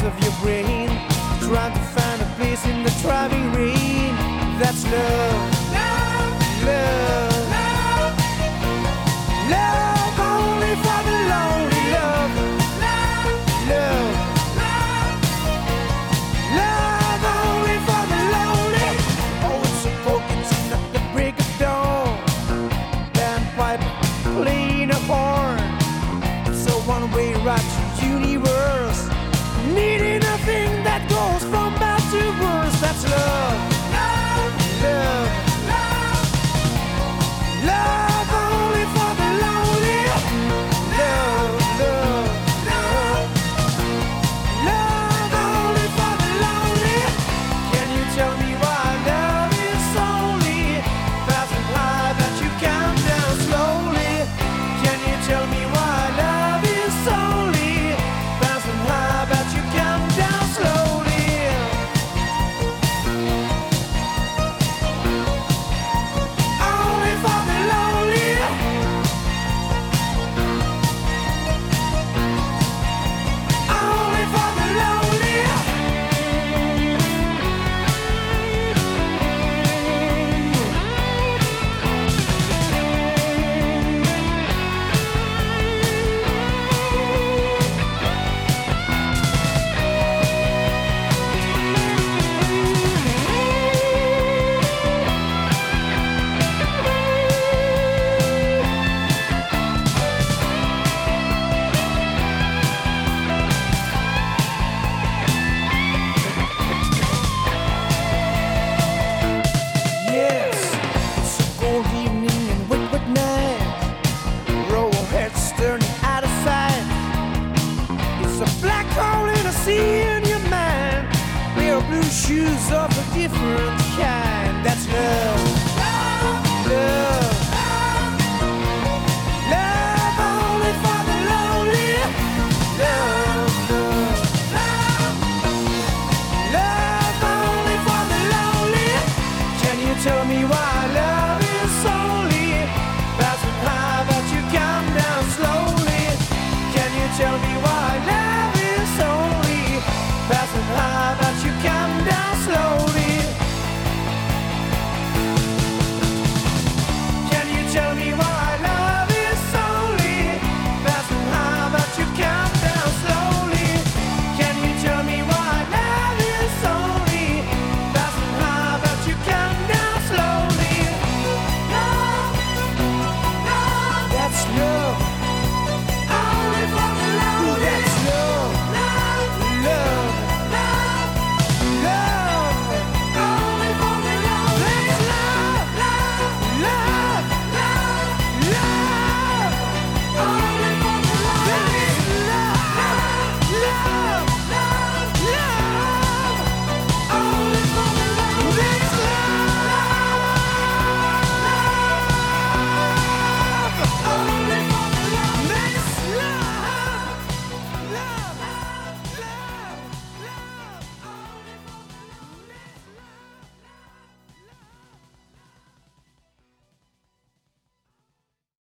of your brain, trying to find a place in the driving rain. That's love, love, love, love only for the lonely. Love, love, love only for the lonely. Oh, it's so cold, it's at the break of dawn. Bagpipe playing a horn. It's a one-way ride to universe, needing nothing that goes from bad to worse. That's love, love, love, love, love only for the lonely. Love, love, love, love only for the lonely. Can you tell me why love is only passing high that you count down slowly? Can you tell me why love is only passing high that you count down slowly? Only for the lonely. Only for the lonely. Yes, it's a cold evening and wet, wet night. Row of heads turning out of sight. It's a black hole in a sea in your mind. Pair of blue shoes of a different kind. That's love,